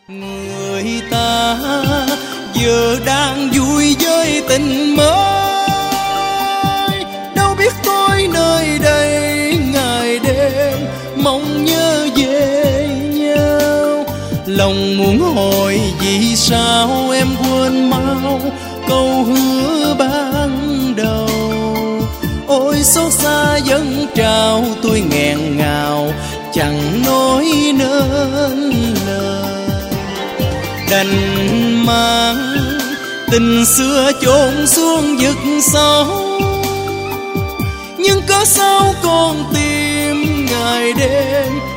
Người ta giờ đang vui với tình mới, đâu biết tôi nơi đây ngày đêm mong nhớ về nhau. Lòng muốn hỏi vì sao em quên mau câu hứa ban đầu. Ôi xót xa dâng trào tôi nghẹn ngào chẳng nói nên lời. Đành mang tình xưa chôn xuống vực sâu, nhưng có sao con tim ngày đêm